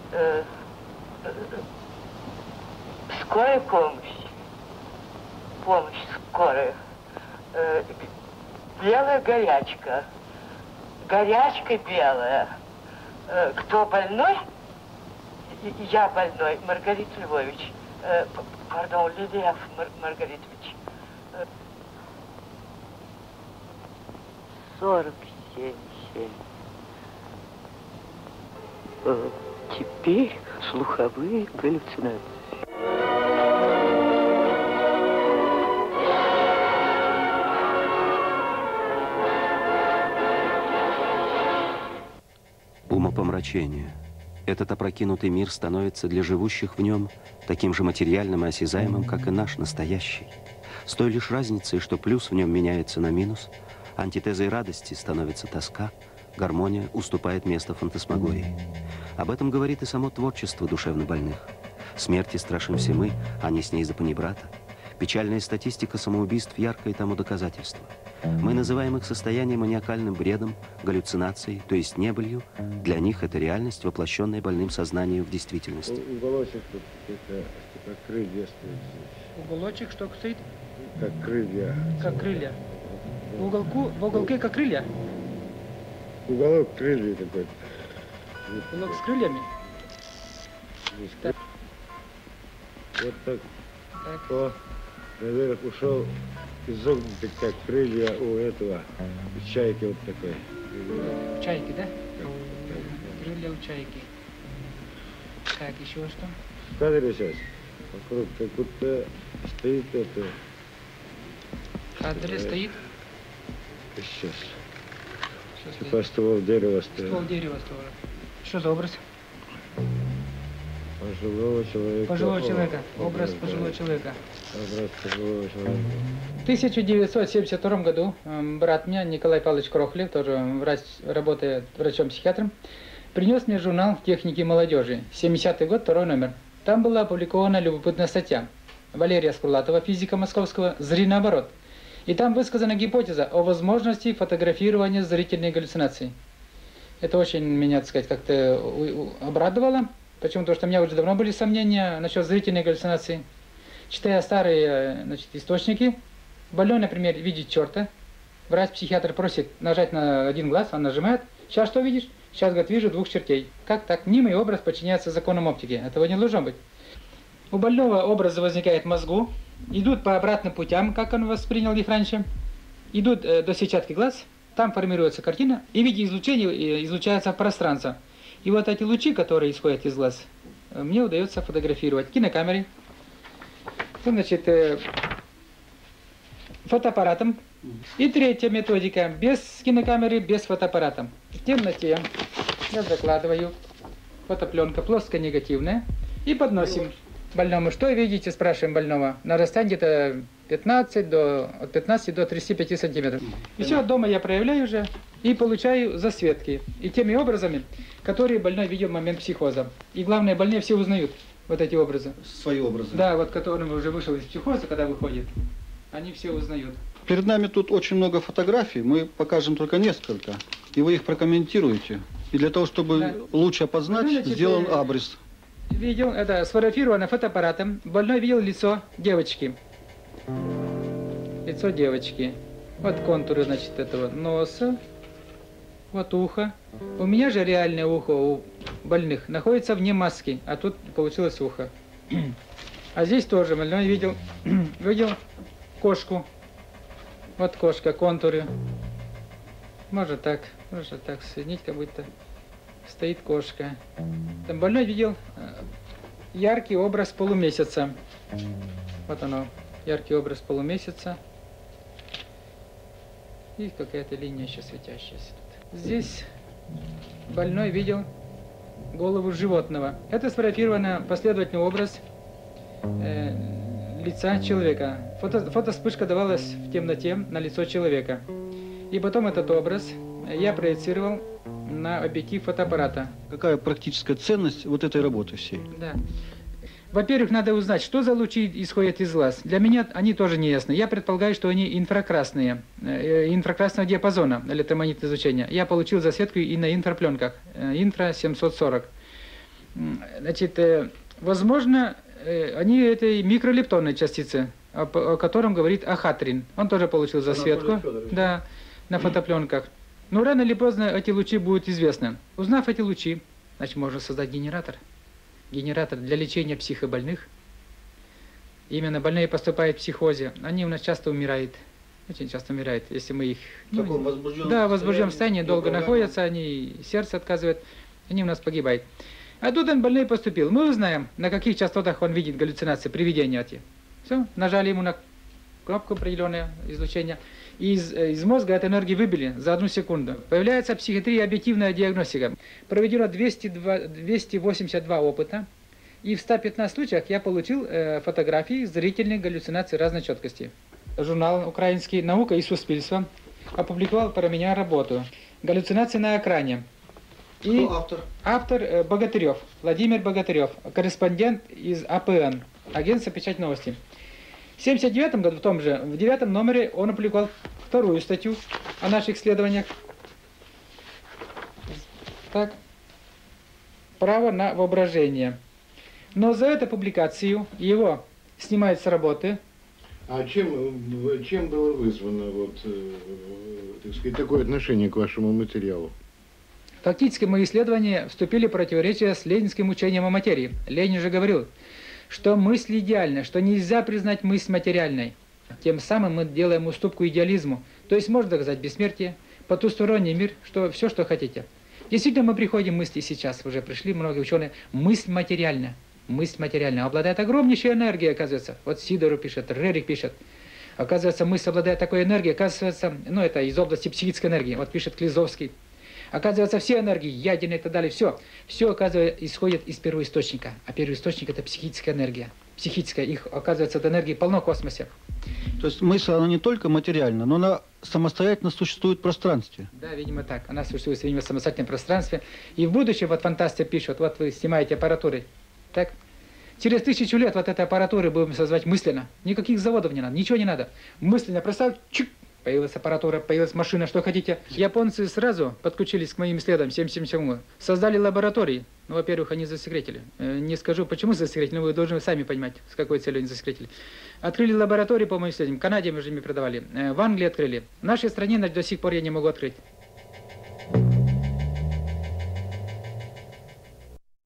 Скорая помощь. Помощь скорая. Белая горячка. Горячка белая. Кто больной? Я больной. Маргарит Львович. Пардон, Лилиев Маргаритович. 47,7. Теперь слуховые галлюцинации. Умопомрачение. Этот опрокинутый мир становится для живущих в нем таким же материальным и осязаемым, как и наш настоящий. С той лишь разницей, что плюс в нем меняется на минус, антитезой радости становится тоска, гармония уступает место фантасмагории. Об этом говорит и само творчество душевнобольных. Смерти страшимся мы, а не с ней за панибрата. Печальная статистика самоубийств яркое тому доказательство. Мы называем их состояние маниакальным бредом, галлюцинацией, то есть небылью. Для них это реальность, воплощенная больным сознанием в действительности. Уголочек тут это как крылья стоит здесь. Уголочек что стоит? Как крылья. Как крылья. В уголке как крылья? Уголок крылья какой-то. Уголок с крыльями? Так. Вот так. О, наверх ушел изогнутый, как крылья у этого, у чайки вот такой. У чайки, да? Крылья у чайки. Так, еще что? В кадре сейчас. Вокруг как будто стоит это. В кадре стоит? Сейчас. Что типа ствол дерева стоит. Ствол дерева ствол. Что за образ? Пожилого человека. Пожилого человека. Образ пожилого человека. Образ пожилого человека. В 1972 году брат меня, Николай Павлович Крохлев, тоже врач, работает врачом-психиатром, принес мне журнал «Техники молодежи», 70-й год, 2 номер. Там была опубликована любопытная статья Валерия Скурлатова, физика московского, «Зри наоборот». И там высказана гипотеза о возможности фотографирования зрительной галлюцинации. Это очень меня, так сказать, как-то обрадовало. Почему? Потому что у меня уже давно были сомнения насчет зрительной галлюцинации. Читая старые, значит, источники, больной, например, видит черта, врач-психиатр просит нажать на один глаз, он нажимает. Сейчас что видишь? Сейчас, говорит, вижу 2 чертей. Как так? Мнимый образ подчиняется законам оптики. Этого не должно быть. У больного образы возникают в мозгу, идут по обратным путям, как он воспринял их раньше, идут до сетчатки глаз, там формируется картина, и в виде излучения излучается в пространство. И вот эти лучи, которые исходят из глаз, мне удается фотографировать кинокамерой, значит, фотоаппаратом. И третья методика, без кинокамеры, без фотоаппарата. В темноте я закладываю фотопленка, плоская негативная, и подносим больному. Что видите, спрашиваем больного. На расстоянии где-то от 15 до 35 сантиметров. И все, дома я проявляю уже и получаю засветки. И теми образами, которые больной видел в момент психоза. И главное, больные все узнают вот эти образы. Свои образы. Да, вот которым уже вышел из психоза, когда выходит, они все узнают. Перед нами тут очень много фотографий, мы покажем только несколько, и вы их прокомментируете. И для того, чтобы лучше опознать, значит, сделан абрис. Видел, это сфотографировано фотоаппаратом. Больной видел лицо девочки. Лицо девочки. Вот контуры, значит, этого носа. Вот ухо. У меня же реальное ухо у больных находится вне маски, а тут получилось ухо. А здесь тоже больной видел кошку. Вот кошка, контуры. Может так соединить, как будто стоит кошка. Там больной видел яркий образ полумесяца. Вот оно, яркий образ полумесяца. И какая-то линия еще светящаяся тут. Здесь больной видел голову животного. Это сфотографировано последовательный образ лица человека. Фотоспышка давалась в темноте на лицо человека. И потом этот образ я проецировал на объектив фотоаппарата. Какая практическая ценность вот этой работы всей? Да. Во-первых, надо узнать, что за лучи исходят из глаз. Для меня они тоже не ясны. Я предполагаю, что они инфракрасные, инфракрасного диапазона электромагнитного излучения. Я получил засветку и на инфрапленках, инфра 740. Значит, возможно, они это микролептонные частицы, о котором говорит Ахатрин. Он тоже получил засветку, да, на фотопленках. Но рано или поздно эти лучи будут известны. Узнав эти лучи, значит, можно создать генератор. Генератор для лечения психобольных. Именно больные поступают в психозе. Они у нас часто умирают. Очень часто умирают, если мы их... возбужденном состоянии долго находятся, они сердце отказывает, они у нас погибают. А тут он больной поступил. Мы узнаем, на каких частотах он видит галлюцинации, привидения эти. Все, нажали ему на кнопку определенное излучение. Из мозга эту энергию выбили за 1 секунду. Появляется психиатрия, объективная диагностика. Проведено 282 опыта. И в 115 случаях я получил фотографии зрительных галлюцинаций разной четкости. Журнал украинский «Наука и суспільство» опубликовал про меня работу «Галлюцинации на экране». И кто автор? Автор Богатырев, Владимир Богатырев, корреспондент из АПН, агентство «Печать новости». В 1979 году, в 9 номере, он опубликовал 2-ю статью о наших исследованиях. Так. «Право на воображение». Но за эту публикацию его снимают с работы. А чем было вызвано так сказать, такое отношение к вашему материалу? Фактически мои исследования вступили в противоречие с ленинским учением о материи. Ленин же говорил, что мысль идеальна, что нельзя признать мысль материальной. Тем самым мы делаем уступку идеализму. То есть можно доказать бессмертие, потусторонний мир, что все, что хотите. Действительно, мы приходим к мысли сейчас, уже пришли многие ученые, мысль материальна. Мысль материальная обладает огромнейшей энергией, оказывается. Вот Сидоров пишет, Рерих пишет. Оказывается, мысль обладает такой энергией, оказывается, это из области психической энергии. Вот пишет Клизовский. Оказывается, все энергии, ядерные и так далее, все, оказывается, исходит из первоисточника. А первоисточник – это психическая энергия. Психическая, их, оказывается, от энергии полно в космосе. То есть мысль, она не только материальна, но она самостоятельно существует в пространстве. Да, видимо, так. Она существует, видимо, в самостоятельном пространстве. И в будущем, вот фантасты пишут, вот вы снимаете аппаратурой, так? Через 1000 лет вот этой аппаратуры будем создавать мысленно. Никаких заводов не надо, ничего не надо. Мысленно представь, чик, появилась аппаратура, появилась машина, что хотите. Японцы сразу подключились к моим исследованиям в 1977 создали лаборатории. Ну, во-первых, они засекретили. Не скажу, почему засекретили, но вы должны сами понимать, с какой целью они засекретили. Открыли лаборатории по моим исследованиям. В Канаде мы же ими продавали. В Англии открыли. В нашей стране до сих пор я не могу открыть.